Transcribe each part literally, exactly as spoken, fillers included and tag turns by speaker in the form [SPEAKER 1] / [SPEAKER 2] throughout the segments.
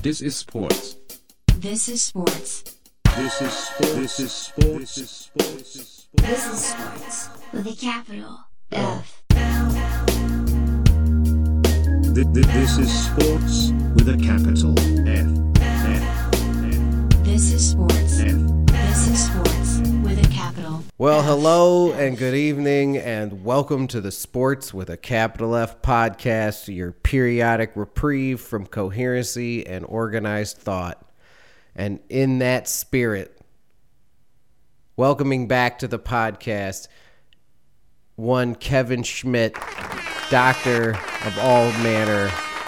[SPEAKER 1] This is sports.
[SPEAKER 2] This is sports.
[SPEAKER 1] This is sports. This is sports. This is sports.
[SPEAKER 2] This is sports with a capital F.
[SPEAKER 1] Th- th- This is sports with a capital F. F. F.
[SPEAKER 2] This is sports.
[SPEAKER 1] F.
[SPEAKER 2] This is sports with a capital
[SPEAKER 3] Well,
[SPEAKER 2] F.
[SPEAKER 3] hello and good evening, and welcome to the Sports with a Capital F podcast, your periodic reprieve from coherency and organized thought. And in that spirit, welcoming back to the podcast, one Kevin Schmidt, doctor of all manner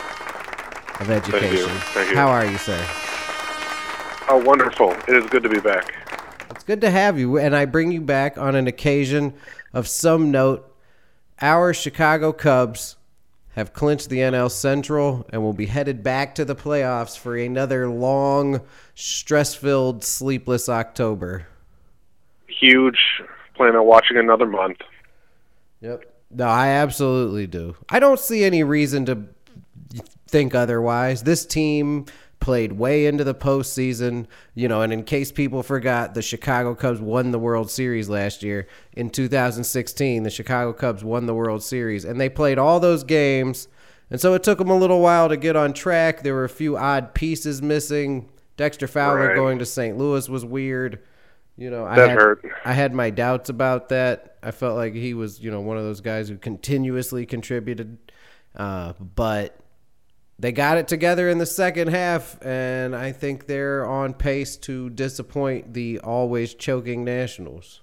[SPEAKER 3] of education.
[SPEAKER 4] Thank you. Thank you.
[SPEAKER 3] How are you, sir?
[SPEAKER 4] Oh, wonderful. It is good to be back.
[SPEAKER 3] It's good to have you, and I bring you back on an occasion of some note. Our Chicago Cubs have clinched the N L Central and will be headed back to the playoffs for another long, stress-filled, sleepless October.
[SPEAKER 4] Huge. Plan on watching another month.
[SPEAKER 3] Yep. No, I absolutely do. I don't see any reason to think otherwise. This team played way into the postseason, you know, and in case people forgot, the Chicago Cubs won the World Series last year. In two thousand sixteen, the Chicago Cubs won the World Series, and they played all those games, and so it took them a little while to get on track. There were a few odd pieces missing. Dexter Fowler
[SPEAKER 4] Right.
[SPEAKER 3] going to Saint Louis was weird. You know, I
[SPEAKER 4] That
[SPEAKER 3] had,
[SPEAKER 4] hurt.
[SPEAKER 3] I had my doubts about that. I felt like he was, you know, one of those guys who continuously contributed, uh, but they got it together in the second half, and I think they're on pace to disappoint the always choking Nationals.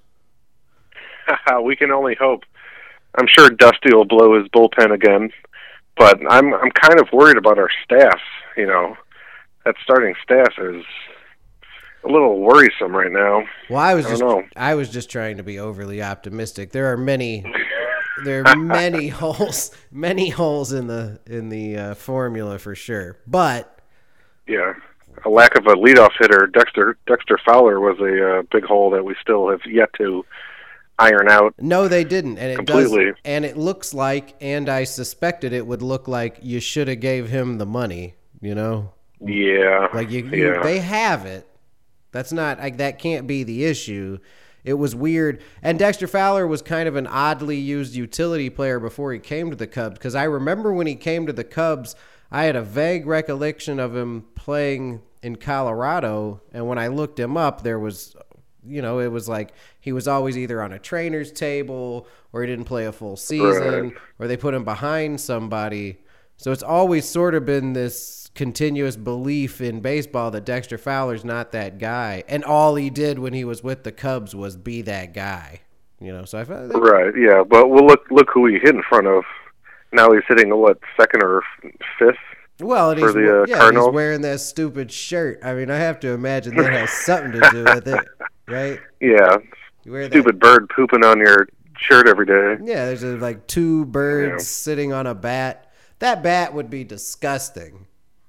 [SPEAKER 4] We can only hope. I'm sure Dusty will blow his bullpen again, but I'm I'm kind of worried about our staff. You know, that starting staff is a little worrisome right now.
[SPEAKER 3] Well, I was
[SPEAKER 4] I
[SPEAKER 3] just
[SPEAKER 4] don't know.
[SPEAKER 3] I was just trying to be overly optimistic. There are many there are many holes many holes in the in the uh, formula for sure. But
[SPEAKER 4] Yeah, a lack of a leadoff hitter. Dexter Dexter Fowler was a uh, big hole that we still have yet to iron out.
[SPEAKER 3] no, they didn't, and it
[SPEAKER 4] Completely.
[SPEAKER 3] does. And it looks like, and I suspected it would look like, you should have gave him the money. You know,
[SPEAKER 4] Yeah,
[SPEAKER 3] like you, you
[SPEAKER 4] yeah.
[SPEAKER 3] they have it. That's not like that can't be the issue. It was weird, and Dexter Fowler was kind of an oddly used utility player before he came to the Cubs. Because I remember when he came to the Cubs, I had a vague recollection of him playing in Colorado, and when I looked him up, there was, you know, it was like he was always either on a trainer's table, or he didn't play a full season,
[SPEAKER 4] Right.
[SPEAKER 3] or they put him behind somebody. So it's always sort of been this continuous belief in baseball that Dexter Fowler's not that guy, and all he did when he was with the Cubs was be that guy. You know, so I felt like,
[SPEAKER 4] Right, yeah, but well, look, look who he hit in front of. Now he's hitting what, second or fifth?
[SPEAKER 3] well, and
[SPEAKER 4] for
[SPEAKER 3] he's,
[SPEAKER 4] the, uh,
[SPEAKER 3] yeah,
[SPEAKER 4] Cardinals.
[SPEAKER 3] he's wearing that stupid shirt. I mean, I have to imagine that has something to do with it, right?
[SPEAKER 4] Yeah,
[SPEAKER 3] You wear that-
[SPEAKER 4] stupid bird pooping on your shirt every day.
[SPEAKER 3] Yeah, there's uh, like two birds
[SPEAKER 4] Yeah.
[SPEAKER 3] sitting on a bat. That bat would be disgusting.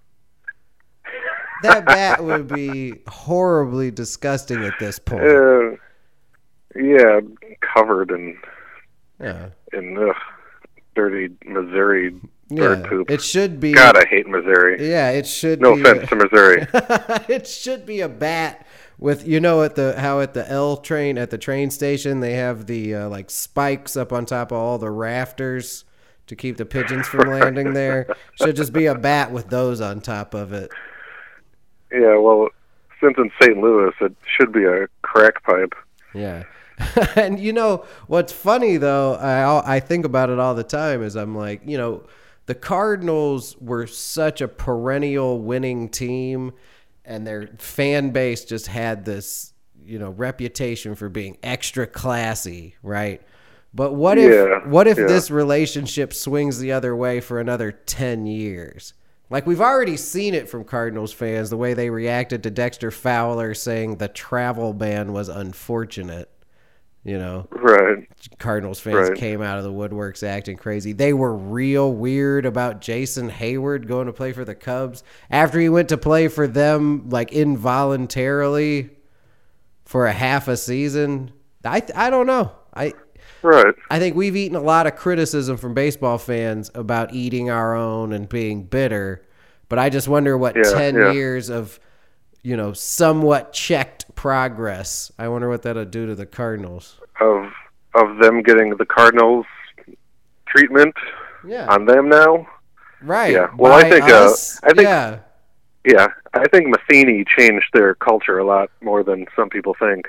[SPEAKER 3] That bat would be horribly disgusting at this point.
[SPEAKER 4] Uh, yeah, covered in
[SPEAKER 3] Yeah.
[SPEAKER 4] in ugh, dirty Missouri bird
[SPEAKER 3] Yeah,
[SPEAKER 4] poop.
[SPEAKER 3] it should be.
[SPEAKER 4] God, I hate Missouri.
[SPEAKER 3] Yeah, it should
[SPEAKER 4] No
[SPEAKER 3] be.
[SPEAKER 4] offense to Missouri.
[SPEAKER 3] It should be a bat with, you know, at the how at the L train at the train station they have the uh, like spikes up on top of all the rafters to keep the pigeons from landing there. Should just be a bat with those on top of it.
[SPEAKER 4] Yeah, well, since in Saint Louis, it should be a crack pipe.
[SPEAKER 3] Yeah. And you know what's funny though, I I think about it all the time is I'm like, you know, the Cardinals were such a perennial winning team, and their fan base just had this, you know, reputation for being extra classy, right? But what if
[SPEAKER 4] Yeah,
[SPEAKER 3] what if
[SPEAKER 4] yeah.
[SPEAKER 3] this relationship swings the other way for another ten years? Like, we've already seen it from Cardinals fans, the way they reacted to Dexter Fowler saying the travel ban was unfortunate. You know,
[SPEAKER 4] Right.
[SPEAKER 3] Cardinals fans
[SPEAKER 4] Right.
[SPEAKER 3] came out of the woodworks acting crazy. They were real weird about Jason Hayward going to play for the Cubs after he went to play for them, like, involuntarily for a half a season. I I don't know. I
[SPEAKER 4] Right.
[SPEAKER 3] I think we've eaten a lot of criticism from baseball fans about eating our own and being bitter, But I just wonder what
[SPEAKER 4] Yeah,
[SPEAKER 3] ten
[SPEAKER 4] yeah.
[SPEAKER 3] years of, you know, somewhat checked progress. I wonder what that'll do to the Cardinals.
[SPEAKER 4] Of of them getting the Cardinals treatment
[SPEAKER 3] Yeah.
[SPEAKER 4] on them now.
[SPEAKER 3] Right.
[SPEAKER 4] Yeah. Well, I
[SPEAKER 3] By
[SPEAKER 4] think, uh,
[SPEAKER 3] us?
[SPEAKER 4] I think-
[SPEAKER 3] yeah.
[SPEAKER 4] Yeah, I think Matheny changed their culture a lot more than some people think.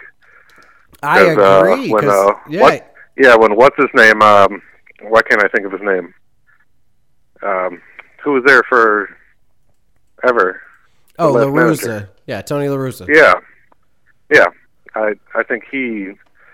[SPEAKER 3] I
[SPEAKER 4] 'Cause, uh,
[SPEAKER 3] agree.
[SPEAKER 4] when,
[SPEAKER 3] 'cause-
[SPEAKER 4] uh,
[SPEAKER 3] yeah.
[SPEAKER 4] what- Yeah, when what's his name? Um, why can't I think of his name? Um, who was there for ever?
[SPEAKER 3] Oh,
[SPEAKER 4] last
[SPEAKER 3] La Russa.
[SPEAKER 4] manager.
[SPEAKER 3] Yeah, Tony La Russa.
[SPEAKER 4] Yeah, yeah. I I think he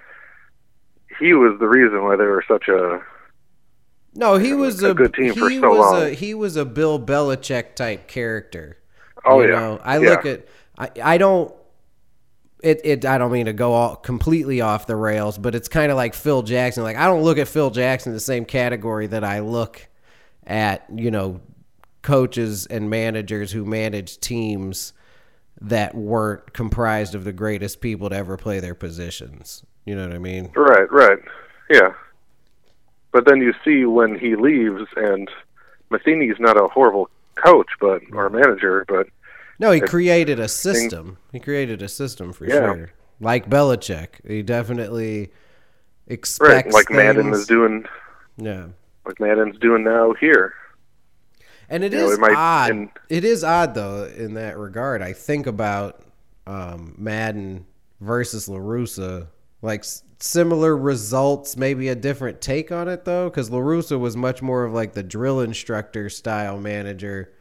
[SPEAKER 4] he was the reason why they were such a
[SPEAKER 3] No, he was
[SPEAKER 4] a
[SPEAKER 3] a,
[SPEAKER 4] good team
[SPEAKER 3] he
[SPEAKER 4] for so
[SPEAKER 3] was
[SPEAKER 4] long.
[SPEAKER 3] A, he was a Bill Belichick type character.
[SPEAKER 4] oh
[SPEAKER 3] you
[SPEAKER 4] yeah.
[SPEAKER 3] know, I
[SPEAKER 4] yeah.
[SPEAKER 3] look at I, I don't it, it I don't mean to go all completely off the rails, but it's kind of like Phil Jackson. Like I don't look at Phil Jackson in the same category that I look at, you know, coaches and managers who manage teams that weren't comprised of the greatest people to ever play their positions. You know what I mean?
[SPEAKER 4] Right, right. Yeah. But then you see when he leaves, and Matheny's not a horrible coach, but or manager, but
[SPEAKER 3] No, he
[SPEAKER 4] It's-
[SPEAKER 3] created a system. He created a system for
[SPEAKER 4] Yeah.
[SPEAKER 3] sure. Like Belichick, he definitely expects
[SPEAKER 4] right, like Madden
[SPEAKER 3] things-
[SPEAKER 4] is doing,
[SPEAKER 3] Yeah,
[SPEAKER 4] like Madden's doing now here.
[SPEAKER 3] and it
[SPEAKER 4] You know,
[SPEAKER 3] is
[SPEAKER 4] it might-
[SPEAKER 3] odd.
[SPEAKER 4] and-
[SPEAKER 3] It is odd though in that regard. I think about um, Madden versus La Russa, like s- similar results, maybe a different take on it though, because La Russa was much more of like the drill instructor style manager.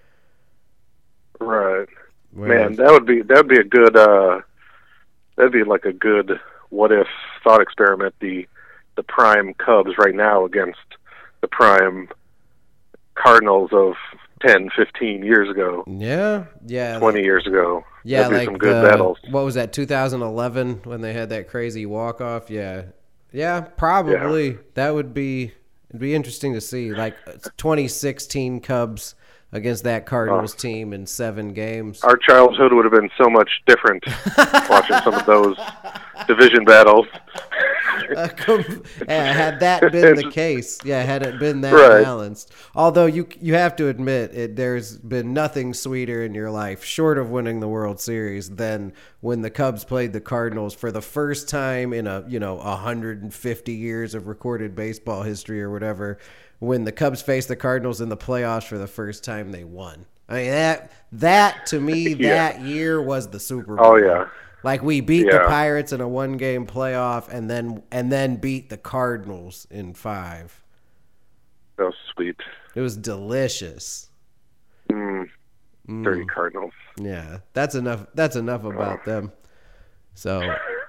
[SPEAKER 4] Right.
[SPEAKER 3] whereas-
[SPEAKER 4] Man, that would be that would be a good uh that'd be like a good what if thought experiment, the the prime Cubs right now against the prime Cardinals of ten, fifteen years ago,
[SPEAKER 3] yeah, yeah,
[SPEAKER 4] twenty years ago.
[SPEAKER 3] Yeah,
[SPEAKER 4] That'd be
[SPEAKER 3] like
[SPEAKER 4] some good
[SPEAKER 3] the-
[SPEAKER 4] battles.
[SPEAKER 3] What was that? two thousand eleven when they had that crazy walk off. Yeah, yeah, probably that would be. It'd be interesting to see, like twenty sixteen Cubs against that Cardinals team in seven games.
[SPEAKER 4] Our childhood would have been so much different watching some of those division battles.
[SPEAKER 3] Uh, com- yeah, had that been the case, yeah, had it been that
[SPEAKER 4] Right.
[SPEAKER 3] balanced. Although you you have to admit, it, there's been nothing sweeter in your life, short of winning the World Series, than when the Cubs played the Cardinals for the first time in a you know one hundred fifty years of recorded baseball history or whatever. When the Cubs faced the Cardinals in the playoffs for the first time, they won. I mean that that to me
[SPEAKER 4] Yeah.
[SPEAKER 3] that year was the Super Bowl.
[SPEAKER 4] Oh yeah.
[SPEAKER 3] Like we beat the
[SPEAKER 4] Yeah.
[SPEAKER 3] Pirates in a one game playoff and then and then beat the Cardinals in five.
[SPEAKER 4] That was sweet.
[SPEAKER 3] It was delicious.
[SPEAKER 4] Mm, dirty Cardinals.
[SPEAKER 3] Yeah. That's enough that's enough about them. So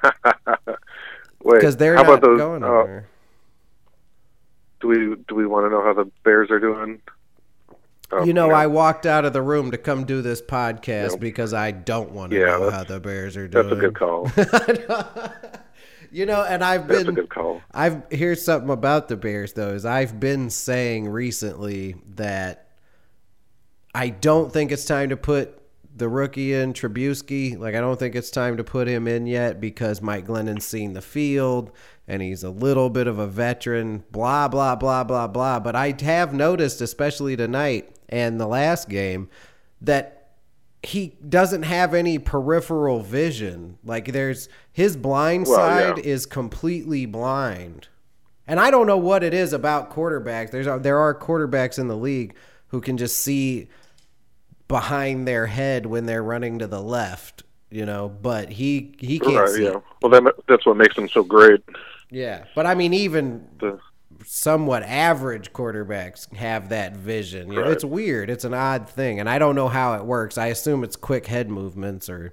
[SPEAKER 4] Wait,
[SPEAKER 3] because they're
[SPEAKER 4] how
[SPEAKER 3] not
[SPEAKER 4] about those?
[SPEAKER 3] going
[SPEAKER 4] uh,
[SPEAKER 3] anywhere.
[SPEAKER 4] do we do we want to know how the Bears are doing? Oh,
[SPEAKER 3] You know,
[SPEAKER 4] yeah.
[SPEAKER 3] I walked out of the room to come do this podcast
[SPEAKER 4] Yep.
[SPEAKER 3] because I don't want to
[SPEAKER 4] Yeah,
[SPEAKER 3] know
[SPEAKER 4] that's-
[SPEAKER 3] how the Bears are doing.
[SPEAKER 4] That's a good call.
[SPEAKER 3] You know, and I've
[SPEAKER 4] That's
[SPEAKER 3] been
[SPEAKER 4] a good call.
[SPEAKER 3] I've here's something about the Bears though, is I've been saying recently that I don't think it's time to put the rookie in, Trubisky. Like I don't think it's time to put him in yet because Mike Glennon's seen the field and he's a little bit of a veteran, blah, blah, blah, blah, blah. But I have noticed, especially tonight and the last game, that he doesn't have any peripheral vision. Like there's his blind
[SPEAKER 4] Well,
[SPEAKER 3] side
[SPEAKER 4] yeah.
[SPEAKER 3] is completely blind. And I don't know what it is about quarterbacks. There's there are quarterbacks in the league who can just see behind their head when they're running to the left, you know, but he he can't
[SPEAKER 4] Right,
[SPEAKER 3] see.
[SPEAKER 4] yeah. Well, that, that's what makes them so great.
[SPEAKER 3] Yeah. But I mean even
[SPEAKER 4] The,
[SPEAKER 3] somewhat average quarterbacks have that vision. You know,
[SPEAKER 4] Right.
[SPEAKER 3] it's weird. It's an odd thing, and I don't know how it works. I assume it's quick head movements or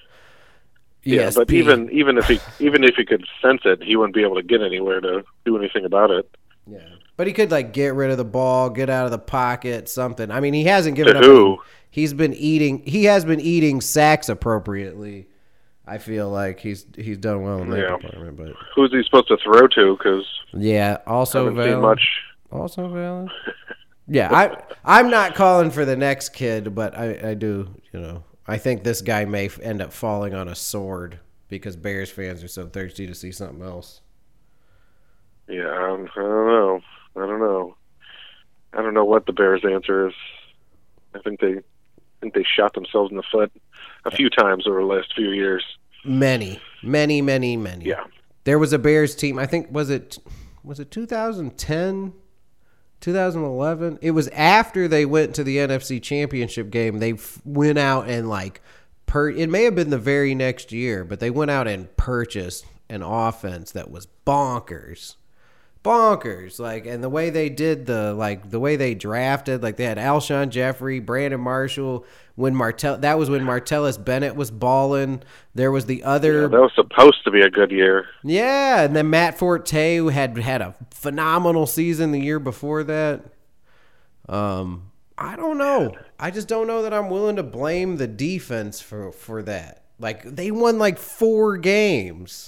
[SPEAKER 4] yeah,
[SPEAKER 3] E S P.
[SPEAKER 4] but even even if he even if he could sense it, he wouldn't be able to get anywhere to do anything about it.
[SPEAKER 3] yeah. But he could like get rid of the ball, get out of the pocket, something. I mean, he hasn't given
[SPEAKER 4] To
[SPEAKER 3] up.
[SPEAKER 4] who?
[SPEAKER 3] Any, he's been eating. He has been eating sacks appropriately. I feel like he's he's done well in that
[SPEAKER 4] Yeah.
[SPEAKER 3] department, but
[SPEAKER 4] Who's he supposed to throw to? Because
[SPEAKER 3] yeah. Also
[SPEAKER 4] haven't seen
[SPEAKER 3] valid.
[SPEAKER 4] much.
[SPEAKER 3] Also valid. Yeah, I I'm not calling for the next kid, but I, I do, you know, I think this guy may f- end up falling on a sword because Bears fans are so thirsty to see something else.
[SPEAKER 4] Yeah, um, I don't know. I don't know. I don't know what the Bears' answer is. I think they think they shot themselves in the foot a few times over the last few years.
[SPEAKER 3] Many, many, many, many.
[SPEAKER 4] Yeah.
[SPEAKER 3] There was a Bears team. I think was it was it two thousand ten, two thousand eleven. It was after they went to the N F C Championship game. They f- went out and like per. It may have been the very next year, but they went out and purchased an offense that was bonkers. Bonkers, like, and the way they did the, like, the way they drafted, like, they had Alshon Jeffrey, Brandon Marshall, when Martell, that was when Martellus Bennett was balling. There was the other,
[SPEAKER 4] Yeah, that was supposed to be a good year.
[SPEAKER 3] yeah, and then Matt Forte, who had had a phenomenal season the year before that. Um, I don't know. I just don't know that I'm willing to blame the defense for, for that. Like, they won, like, four games.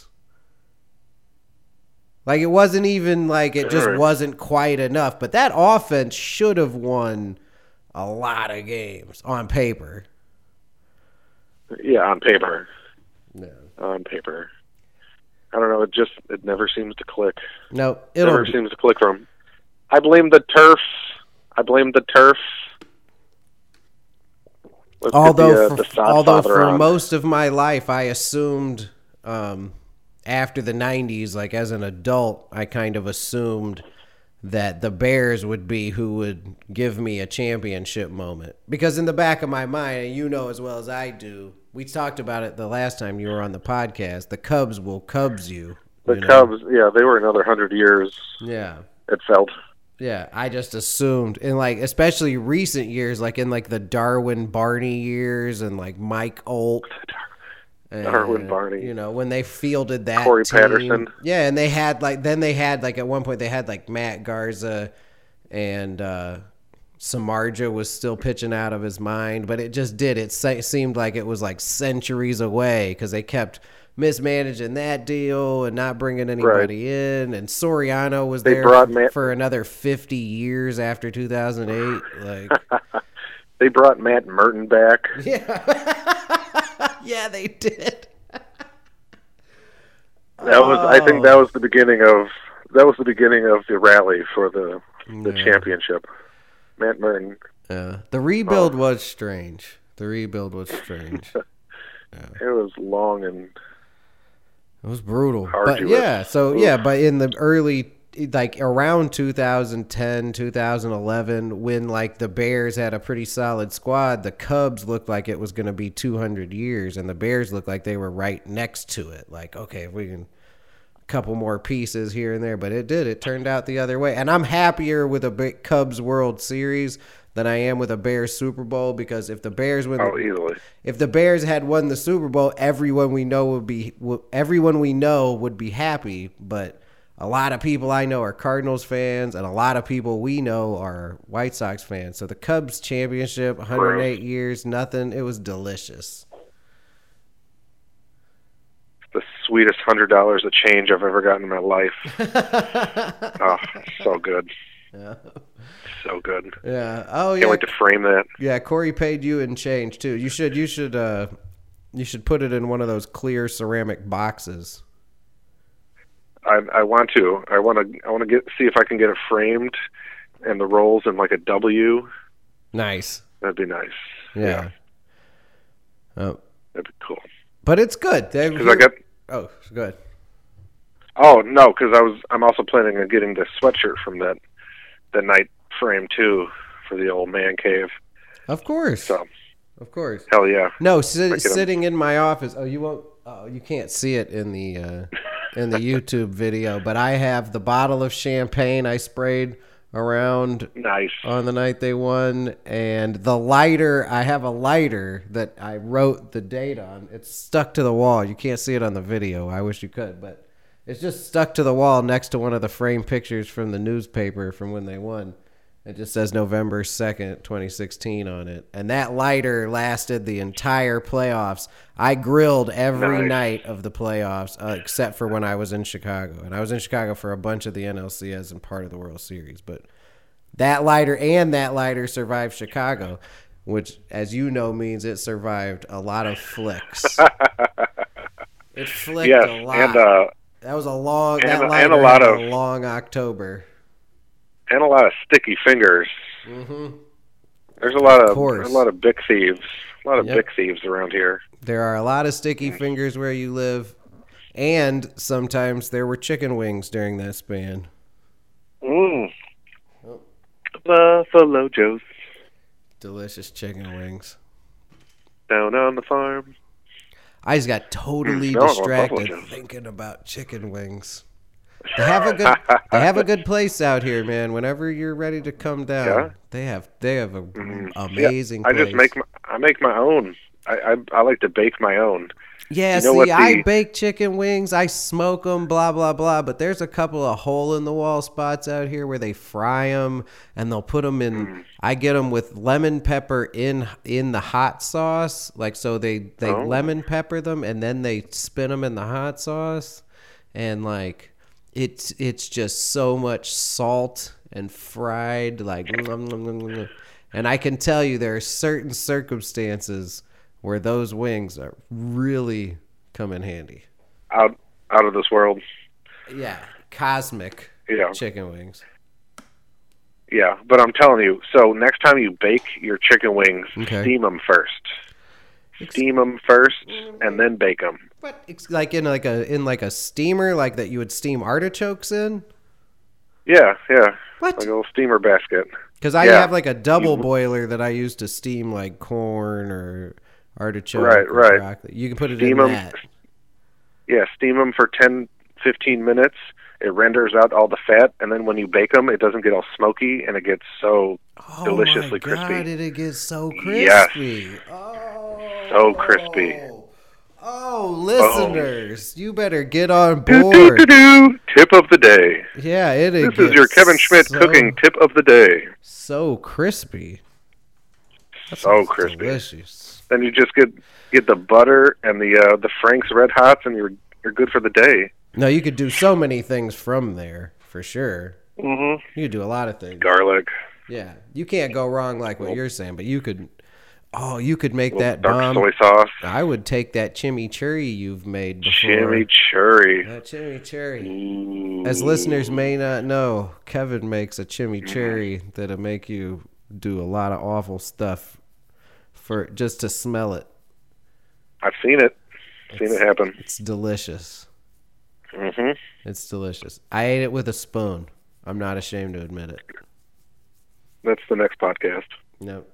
[SPEAKER 3] Like, it wasn't even like it just
[SPEAKER 4] Sure.
[SPEAKER 3] wasn't quite enough. But that offense should have won a lot of games on paper.
[SPEAKER 4] Yeah, on paper.
[SPEAKER 3] No,
[SPEAKER 4] On paper. I don't know. It just it never seems to click.
[SPEAKER 3] no,
[SPEAKER 4] Never
[SPEAKER 3] it'll.
[SPEAKER 4] seems to click for them. I blame the turf. I blame the turf. Let's get
[SPEAKER 3] Although,
[SPEAKER 4] the, uh,
[SPEAKER 3] for,
[SPEAKER 4] the sod
[SPEAKER 3] although
[SPEAKER 4] father
[SPEAKER 3] for
[SPEAKER 4] on.
[SPEAKER 3] most of my life, I assumed um, after the nineties, like as an adult, I kind of assumed that the Bears would be who would give me a championship moment. Because in the back of my mind, and you know as well as I do, we talked about it the last time you were on the podcast, the Cubs will Cubs you.
[SPEAKER 4] the
[SPEAKER 3] you know?
[SPEAKER 4] Cubs, yeah, they were another hundred years.
[SPEAKER 3] Yeah.
[SPEAKER 4] It felt.
[SPEAKER 3] Yeah, I just assumed, in like especially recent years, like in like the Darwin Barney years and like Mike Olt, and,
[SPEAKER 4] Darwin Barney.
[SPEAKER 3] you know, when they fielded that
[SPEAKER 4] Corey
[SPEAKER 3] team.
[SPEAKER 4] Patterson.
[SPEAKER 3] Yeah, and they had like then they had like at one point they had like Matt Garza, and uh, Samardzija was still pitching out of his mind, but it just did. It se- seemed like it was like centuries away because they kept mismanaging that deal and not bringing anybody in. And Soriano was
[SPEAKER 4] They
[SPEAKER 3] there
[SPEAKER 4] brought Matt-
[SPEAKER 3] for another fifty years after two thousand eight. Like,
[SPEAKER 4] They brought Matt Merton back.
[SPEAKER 3] yeah, yeah, they did.
[SPEAKER 4] That was, I think, that was the beginning of that was the beginning of the rally for the the
[SPEAKER 3] Yeah.
[SPEAKER 4] championship. Matt Merton.
[SPEAKER 3] Yeah, the rebuild was strange. The rebuild was strange.
[SPEAKER 4] It was long and
[SPEAKER 3] It was brutal.
[SPEAKER 4] Arduous.
[SPEAKER 3] But yeah, so
[SPEAKER 4] Oof.
[SPEAKER 3] yeah, but in the early, like around two thousand ten, two thousand eleven, when like the Bears had a pretty solid squad, the Cubs looked like it was going to be two hundred years, and the Bears looked like they were right next to it. Like, okay, if we can, a couple more pieces here and there, but it did. It turned out the other way, and I'm happier with a big Cubs World Series than I am with a Bears Super Bowl, because if the Bears win,
[SPEAKER 4] oh,
[SPEAKER 3] the,
[SPEAKER 4] easily.
[SPEAKER 3] if the Bears had won the Super Bowl, everyone we know would be everyone we know would be happy. But a lot of people I know are Cardinals fans, and a lot of people we know are White Sox fans. So the Cubs championship, one hundred eight years, nothing. It was delicious.
[SPEAKER 4] The sweetest hundred dollars of change I've ever gotten in my life. Oh, so good.
[SPEAKER 3] Yeah.
[SPEAKER 4] So good.
[SPEAKER 3] Yeah. Oh
[SPEAKER 4] Can't
[SPEAKER 3] yeah.
[SPEAKER 4] wait to frame that.
[SPEAKER 3] Yeah. Corey paid you in change too. You should. You should. Uh, you should put it in one of those clear ceramic boxes.
[SPEAKER 4] I, I want to. I want to. I want to get see if I can get it framed, and the rolls in like a W.
[SPEAKER 3] Nice.
[SPEAKER 4] That'd be nice.
[SPEAKER 3] Yeah. Oh,
[SPEAKER 4] That'd be cool.
[SPEAKER 3] but it's good.
[SPEAKER 4] Because I got.
[SPEAKER 3] Oh, good.
[SPEAKER 4] Oh no, because I was. I'm also planning on getting the sweatshirt from that, the night frame too, for the old man cave.
[SPEAKER 3] Of course.
[SPEAKER 4] So
[SPEAKER 3] Of course.
[SPEAKER 4] hell yeah.
[SPEAKER 3] No, sit,
[SPEAKER 4] Look at 'em.
[SPEAKER 3] sitting in my office. Oh, you won't. Oh, you can't see it in the uh, in the YouTube video. But I have the bottle of champagne I sprayed around
[SPEAKER 4] Nice.
[SPEAKER 3] on the night they won, and the lighter. I have a lighter that I wrote the date on. It's stuck to the wall. You can't see it on the video. I wish you could, but it's just stuck to the wall next to one of the framed pictures from the newspaper from when they won. It just says November second, twenty sixteen on it. And that lighter lasted the entire playoffs. I grilled every
[SPEAKER 4] Nice.
[SPEAKER 3] night of the playoffs, uh, except for when I was in Chicago. And I was in Chicago for a bunch of the N L C S and part of the World Series. But that lighter and that lighter survived Chicago, which, as you know, means it survived a lot of flicks. It flicked
[SPEAKER 4] Yes,
[SPEAKER 3] a lot.
[SPEAKER 4] and uh,
[SPEAKER 3] that was a long,
[SPEAKER 4] and-
[SPEAKER 3] that
[SPEAKER 4] and
[SPEAKER 3] lighter
[SPEAKER 4] a lot
[SPEAKER 3] had
[SPEAKER 4] of-
[SPEAKER 3] a long October.
[SPEAKER 4] and a lot of sticky fingers.
[SPEAKER 3] Mm-hmm.
[SPEAKER 4] There's a lot of,
[SPEAKER 3] Of course.
[SPEAKER 4] a lot of Bic thieves, a lot of
[SPEAKER 3] Yep.
[SPEAKER 4] Bic thieves around here.
[SPEAKER 3] There are a lot of sticky fingers where you live, and sometimes there were chicken wings during that span.
[SPEAKER 4] Mm. Buffalo Joe's
[SPEAKER 3] Delicious chicken wings.
[SPEAKER 4] down on the farm.
[SPEAKER 3] I just got totally
[SPEAKER 4] Mm, no, I want
[SPEAKER 3] distracted
[SPEAKER 4] Buffalo Joe's.
[SPEAKER 3] thinking about chicken wings. They have a good they have a good place out here, man. Whenever you're ready to come down,
[SPEAKER 4] Yeah?
[SPEAKER 3] they have they have a
[SPEAKER 4] Mm.
[SPEAKER 3] amazing
[SPEAKER 4] Yeah, I
[SPEAKER 3] place.
[SPEAKER 4] just make my, I make my own. I, I I like to bake my own.
[SPEAKER 3] Yeah,
[SPEAKER 4] You know
[SPEAKER 3] see,
[SPEAKER 4] what
[SPEAKER 3] I
[SPEAKER 4] the-
[SPEAKER 3] bake chicken wings, I smoke them, blah blah blah. But there's a couple of hole in the wall spots out here where they fry them and they'll put them in.
[SPEAKER 4] Mm.
[SPEAKER 3] I get them with lemon pepper in in the hot sauce, like so they they
[SPEAKER 4] Oh.
[SPEAKER 3] lemon pepper them and then they spin them in the hot sauce, and like it's it's just so much salt and fried like. nom, nom, nom, nom. And I can tell you there are certain circumstances where those wings are really come in handy.
[SPEAKER 4] Out out of this world.
[SPEAKER 3] Yeah, cosmic
[SPEAKER 4] Yeah.
[SPEAKER 3] chicken wings.
[SPEAKER 4] Yeah, but I'm telling you. So next time you bake your chicken wings,
[SPEAKER 3] Okay.
[SPEAKER 4] steam them first. Steam them first, and then bake them.
[SPEAKER 3] What? It's like in like a in like a steamer, like that you would steam artichokes in.
[SPEAKER 4] Yeah, yeah.
[SPEAKER 3] What?
[SPEAKER 4] Like a little steamer basket.
[SPEAKER 3] Because I
[SPEAKER 4] Yeah.
[SPEAKER 3] have like a double boiler that I use to steam like corn or artichoke.
[SPEAKER 4] Right,
[SPEAKER 3] or
[SPEAKER 4] right.
[SPEAKER 3] broccoli. You can put it
[SPEAKER 4] Steam
[SPEAKER 3] in
[SPEAKER 4] 'em.
[SPEAKER 3] that.
[SPEAKER 4] Yeah, steam them for ten, fifteen minutes. It renders out all the fat, and then when you bake them, it doesn't get all smoky, and it gets so
[SPEAKER 3] Oh
[SPEAKER 4] deliciously
[SPEAKER 3] my God,
[SPEAKER 4] crispy.
[SPEAKER 3] did it get so crispy?
[SPEAKER 4] Yes.
[SPEAKER 3] Oh.
[SPEAKER 4] So crispy.
[SPEAKER 3] Oh, listeners, you better get on
[SPEAKER 4] Do, do,
[SPEAKER 3] board.
[SPEAKER 4] do, do. Tip of the day.
[SPEAKER 3] Yeah, it
[SPEAKER 4] This is your Kevin Schmidt
[SPEAKER 3] so,
[SPEAKER 4] cooking tip of the day.
[SPEAKER 3] So crispy. That
[SPEAKER 4] So
[SPEAKER 3] sounds
[SPEAKER 4] crispy.
[SPEAKER 3] Delicious.
[SPEAKER 4] Then you just get get the butter and the uh, the Frank's Red Hots, and you're you're good for the day.
[SPEAKER 3] No, you could do so many things from there, for sure.
[SPEAKER 4] Mm-hmm.
[SPEAKER 3] You could do a lot of things.
[SPEAKER 4] Garlic,
[SPEAKER 3] Yeah, you can't go wrong like what you're saying, but you could. Oh, you could make that
[SPEAKER 4] dark
[SPEAKER 3] bomb.
[SPEAKER 4] soy sauce,
[SPEAKER 3] I would take that chimichurri you've made before.
[SPEAKER 4] chimichurri.
[SPEAKER 3] That chimichurri.
[SPEAKER 4] Ooh.
[SPEAKER 3] As listeners may not know, Kevin makes a chimichurri
[SPEAKER 4] Mm-hmm.
[SPEAKER 3] that'll make you do a lot of awful stuff for just to smell it.
[SPEAKER 4] I've seen it. Seen it happen.
[SPEAKER 3] It's delicious.
[SPEAKER 4] Mm-hmm.
[SPEAKER 3] It's delicious. I ate it with a spoon. I'm not ashamed to admit it.
[SPEAKER 4] That's the next podcast.
[SPEAKER 3] No.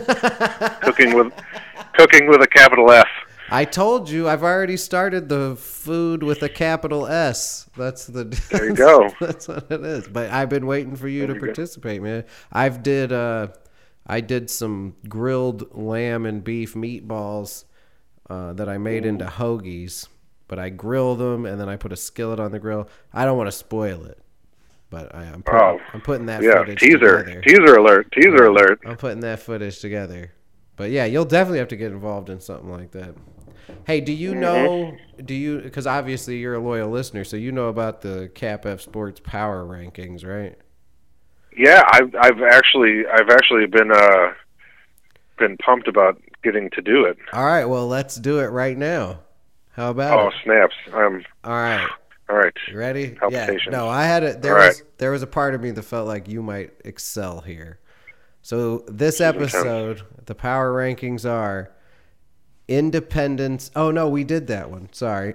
[SPEAKER 4] Cooking with cooking with a capital F.
[SPEAKER 3] I told you I've already started the food with a capital S. That's the
[SPEAKER 4] There you go.
[SPEAKER 3] That's what it is. But I've been waiting for you
[SPEAKER 4] There
[SPEAKER 3] to
[SPEAKER 4] you go.
[SPEAKER 3] participate, man. I've did uh I did some grilled lamb and beef meatballs uh, that I made into hoagies, but I grilled them and then I put a skillet on the grill. I don't want to spoil it, but I, I'm putting,
[SPEAKER 4] Oh,
[SPEAKER 3] I'm putting that
[SPEAKER 4] Yeah,
[SPEAKER 3] footage
[SPEAKER 4] teaser.
[SPEAKER 3] together.
[SPEAKER 4] Teaser alert. Teaser alert.
[SPEAKER 3] I'm putting that footage together. But yeah, you'll definitely have to get involved in something like that. Hey, do you know, do you, because obviously you're a loyal listener, so you know about the C A P F Sports Power Rankings, right?
[SPEAKER 4] Yeah, I've I've actually I've actually been uh been pumped about getting to do it.
[SPEAKER 3] All right, well, let's do it right now. How about
[SPEAKER 4] Oh
[SPEAKER 3] it?
[SPEAKER 4] snaps! I'm
[SPEAKER 3] All right,
[SPEAKER 4] all right.
[SPEAKER 3] you ready?
[SPEAKER 4] Palpitations.
[SPEAKER 3] Yeah, no, I had a, there
[SPEAKER 4] All
[SPEAKER 3] was,
[SPEAKER 4] right.
[SPEAKER 3] there was a part of me that felt like you might excel here. So this
[SPEAKER 4] Okay.
[SPEAKER 3] episode, the power rankings are independence. Oh no, we did that one. Sorry.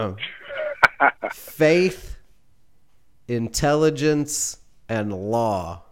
[SPEAKER 3] Faith, intelligence, and law.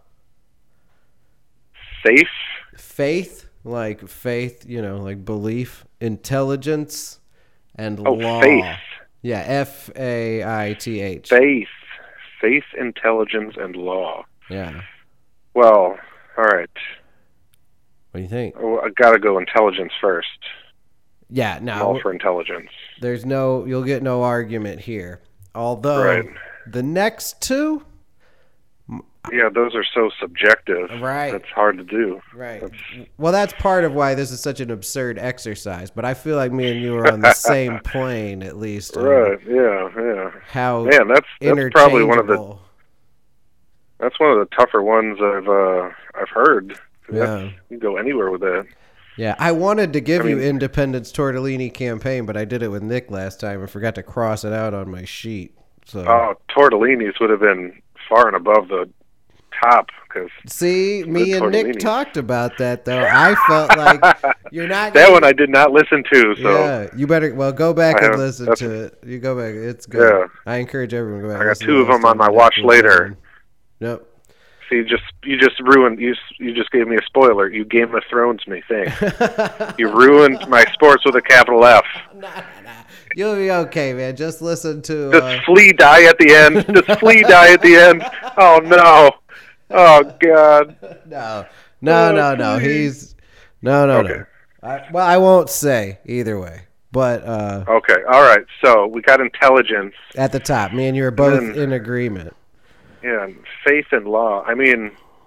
[SPEAKER 4] Safe.
[SPEAKER 3] Faith, like faith, you know, like belief. Intelligence, and
[SPEAKER 4] Oh,
[SPEAKER 3] law.
[SPEAKER 4] faith.
[SPEAKER 3] Yeah, F A I T H.
[SPEAKER 4] Faith. Faith, intelligence, and law.
[SPEAKER 3] Yeah.
[SPEAKER 4] Well, all right.
[SPEAKER 3] What do you think?
[SPEAKER 4] Oh, I gotta go intelligence first.
[SPEAKER 3] Yeah,
[SPEAKER 4] I'm
[SPEAKER 3] no,
[SPEAKER 4] all for intelligence.
[SPEAKER 3] there's no, you'll get no argument here. Although
[SPEAKER 4] Right.
[SPEAKER 3] the next two,
[SPEAKER 4] Yeah, those are so subjective.
[SPEAKER 3] Right.
[SPEAKER 4] That's hard to do.
[SPEAKER 3] right.
[SPEAKER 4] That's-
[SPEAKER 3] Well, that's part of why this is such an absurd exercise. But I feel like me and you are on the same plane, at least. on
[SPEAKER 4] Right. Yeah. Yeah.
[SPEAKER 3] How
[SPEAKER 4] Man, that's that's probably one of the
[SPEAKER 3] interchangeable.
[SPEAKER 4] that's one of the tougher ones I've uh I've heard.
[SPEAKER 3] Yeah.
[SPEAKER 4] That's, you can go anywhere with that.
[SPEAKER 3] Yeah, I wanted to give
[SPEAKER 4] I
[SPEAKER 3] you
[SPEAKER 4] mean-
[SPEAKER 3] Independence Tortellini campaign, but I did it with Nick last time and forgot to cross it out on my sheet. So
[SPEAKER 4] Oh, tortellinis would have been far and above the top. Cause
[SPEAKER 3] See, me and Nick
[SPEAKER 4] tortellinis.
[SPEAKER 3] talked about that though. I felt like you're not
[SPEAKER 4] That
[SPEAKER 3] gonna,
[SPEAKER 4] one I did not listen to. So
[SPEAKER 3] yeah, you better well go back
[SPEAKER 4] I
[SPEAKER 3] and
[SPEAKER 4] have-
[SPEAKER 3] listen
[SPEAKER 4] that's-
[SPEAKER 3] to it. You go back. It's good.
[SPEAKER 4] Yeah.
[SPEAKER 3] I encourage everyone to go back.
[SPEAKER 4] I got
[SPEAKER 3] and listen
[SPEAKER 4] two
[SPEAKER 3] to
[SPEAKER 4] of them
[SPEAKER 3] those
[SPEAKER 4] on my
[SPEAKER 3] things.
[SPEAKER 4] watch later.
[SPEAKER 3] Yep.
[SPEAKER 4] so you just you just ruined you you just gave me a spoiler. You Game of Thrones me thing. You ruined my sports with a capital F.
[SPEAKER 3] Nah, nah, nah. You'll be okay, man. Just listen to.
[SPEAKER 4] Does
[SPEAKER 3] Uh,
[SPEAKER 4] Flea die at the end? Does Flea die at the end? Oh no! Oh God!
[SPEAKER 3] no, no,
[SPEAKER 4] Oh,
[SPEAKER 3] no, no.
[SPEAKER 4] please.
[SPEAKER 3] He's no, no,
[SPEAKER 4] Okay.
[SPEAKER 3] no. I, well, I won't say either way, but uh,
[SPEAKER 4] Okay, all right. So we got intelligence.
[SPEAKER 3] at the top, me and you are both
[SPEAKER 4] then-
[SPEAKER 3] in agreement.
[SPEAKER 4] Yeah, and faith and law. I mean,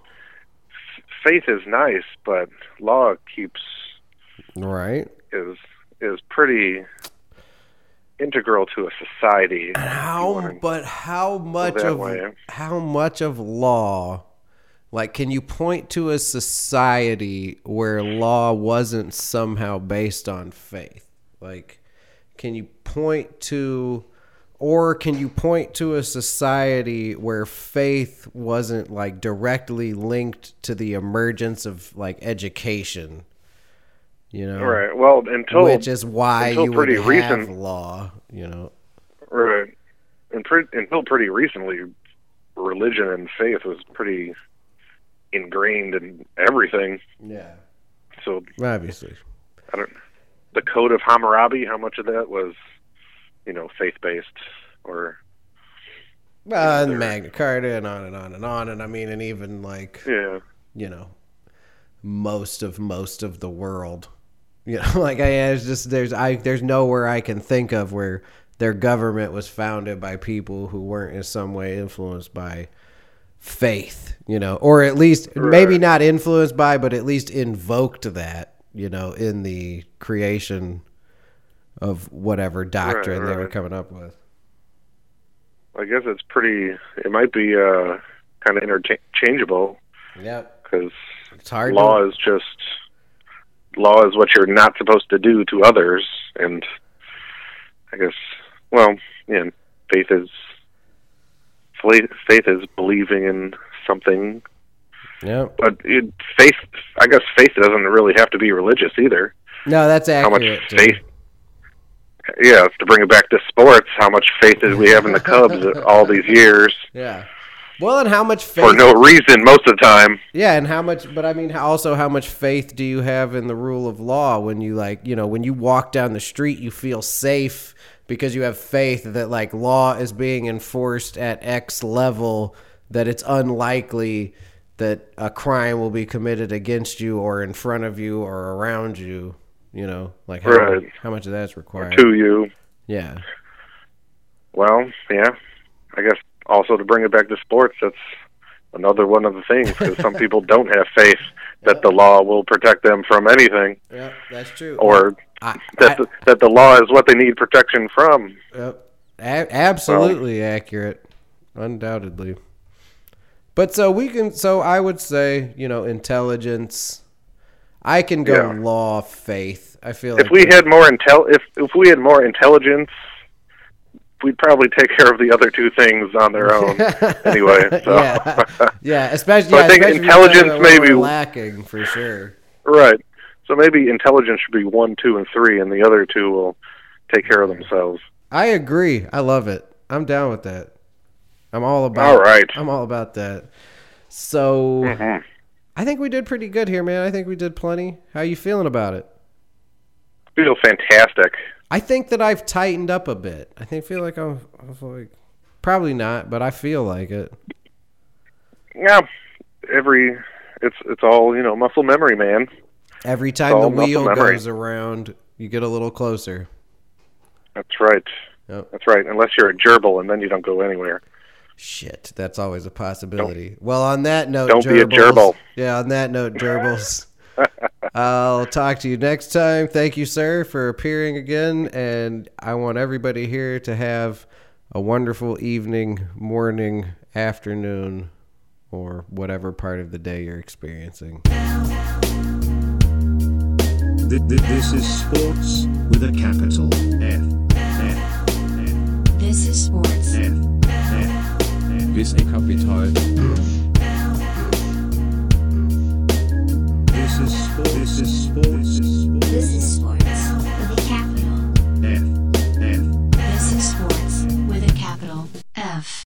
[SPEAKER 4] f- faith is nice, but law keeps
[SPEAKER 3] Right.
[SPEAKER 4] is is pretty integral to a society.
[SPEAKER 3] How,
[SPEAKER 4] wanna
[SPEAKER 3] but how much
[SPEAKER 4] that
[SPEAKER 3] of
[SPEAKER 4] way.
[SPEAKER 3] how much of law, like, can you point to a society where law wasn't somehow based on faith? Like, can you point to, or can you point to a society where faith wasn't like directly linked to the emergence of like education? You know,
[SPEAKER 4] Right. Well, until
[SPEAKER 3] which is why
[SPEAKER 4] until
[SPEAKER 3] you would
[SPEAKER 4] pretty
[SPEAKER 3] have
[SPEAKER 4] recent-
[SPEAKER 3] law. You know.
[SPEAKER 4] right, and pre- until pretty recently, religion and faith was pretty ingrained in everything.
[SPEAKER 3] Yeah.
[SPEAKER 4] So
[SPEAKER 3] Obviously.
[SPEAKER 4] I don't. The Code of Hammurabi. How much of that was, you know, faith based or
[SPEAKER 3] Well, and
[SPEAKER 4] There-
[SPEAKER 3] Magna Carta and on and on and on. And I mean, and even like,
[SPEAKER 4] yeah.
[SPEAKER 3] you know, most of most of the world. You know, like I it's just there's I there's nowhere I can think of where their government was founded by people who weren't in some way influenced by faith, you know, or at least maybe
[SPEAKER 4] Right.
[SPEAKER 3] not influenced by, but at least invoked that, you know, in the creation of whatever doctrine
[SPEAKER 4] Right,
[SPEAKER 3] they were
[SPEAKER 4] right.
[SPEAKER 3] coming up with.
[SPEAKER 4] I guess it's pretty. It might be uh, kind of interchangeable
[SPEAKER 3] Yep.
[SPEAKER 4] because
[SPEAKER 3] It's hard
[SPEAKER 4] law
[SPEAKER 3] to
[SPEAKER 4] is just law is what you're not supposed to do to others, and I guess well, yeah, faith is faith faith is believing in something,
[SPEAKER 3] Yep.
[SPEAKER 4] but it, faith. I guess faith doesn't really have to be religious either.
[SPEAKER 3] No, that's
[SPEAKER 4] How much
[SPEAKER 3] accurate. too.
[SPEAKER 4] faith? Yeah, to bring it back to sports, how much faith did we have in the Cubs all these years
[SPEAKER 3] Yeah. Well, and how much faith?
[SPEAKER 4] for no reason most of the time?
[SPEAKER 3] Yeah, and how much? But I mean, also, how much faith do you have in the rule of law when you like, you know, when you walk down the street, you feel safe because you have faith that like law is being enforced at X level, that it's unlikely that a crime will be committed against you or in front of you or around you. You know, like how,
[SPEAKER 4] Right.
[SPEAKER 3] how much of that's required?
[SPEAKER 4] To you.
[SPEAKER 3] Yeah.
[SPEAKER 4] Well, yeah. I guess also to bring it back to sports, that's another one of the things because some people don't have faith that the law will protect them from anything,
[SPEAKER 3] Yeah, that's true.
[SPEAKER 4] or
[SPEAKER 3] I,
[SPEAKER 4] that
[SPEAKER 3] I,
[SPEAKER 4] the, that the law is what they need protection from.
[SPEAKER 3] Yep. A- absolutely accurate, undoubtedly. But so we can. So I would say, you know, intelligence. I can go
[SPEAKER 4] Yeah.
[SPEAKER 3] law, faith. I feel like
[SPEAKER 4] If we had more intel, if if we had more intelligence, we'd probably take care of the other two things on their own anyway. So.
[SPEAKER 3] yeah, yeah. Especially,
[SPEAKER 4] So I
[SPEAKER 3] yeah,
[SPEAKER 4] think
[SPEAKER 3] especially
[SPEAKER 4] intelligence
[SPEAKER 3] where
[SPEAKER 4] maybe-
[SPEAKER 3] we're lacking for sure.
[SPEAKER 4] Right. So maybe intelligence should be one, two, and three, and the other two will take care of themselves.
[SPEAKER 3] I agree. I love it. I'm down with that. I'm all about.
[SPEAKER 4] All right.
[SPEAKER 3] I'm all about that. So.
[SPEAKER 4] Mhm.
[SPEAKER 3] I think we did pretty good here, man. I think we did plenty. How you feeling about it?
[SPEAKER 4] Feel fantastic.
[SPEAKER 3] I think that I've tightened up a bit. I think feel like I'm, I'm like probably not, but I feel like it.
[SPEAKER 4] Yeah. Every it's it's all you know muscle memory, man.
[SPEAKER 3] Every time
[SPEAKER 4] all
[SPEAKER 3] the
[SPEAKER 4] muscle
[SPEAKER 3] wheel
[SPEAKER 4] memory.
[SPEAKER 3] goes around, you get a little closer.
[SPEAKER 4] That's right.
[SPEAKER 3] Yep.
[SPEAKER 4] That's right. Unless you're a gerbil, and then you don't go anywhere.
[SPEAKER 3] Shit, that's always a possibility. Well, on that note,
[SPEAKER 4] Don't be a
[SPEAKER 3] gerbils-
[SPEAKER 4] gerbil.
[SPEAKER 3] Yeah, on that note, gerbils. I'll talk to you next time. Thank you, sir, for appearing again. And I want everybody here to have a wonderful evening, morning, afternoon, or whatever part of the day you're experiencing.
[SPEAKER 1] Th- th- This is sports with a capital F. F. F.
[SPEAKER 2] This is sports.
[SPEAKER 1] F. F. F.
[SPEAKER 5] Wissen Kapital.
[SPEAKER 1] sports. This is sports.
[SPEAKER 2] This is sports with a capital
[SPEAKER 1] F. F.
[SPEAKER 2] This is sports with a capital F.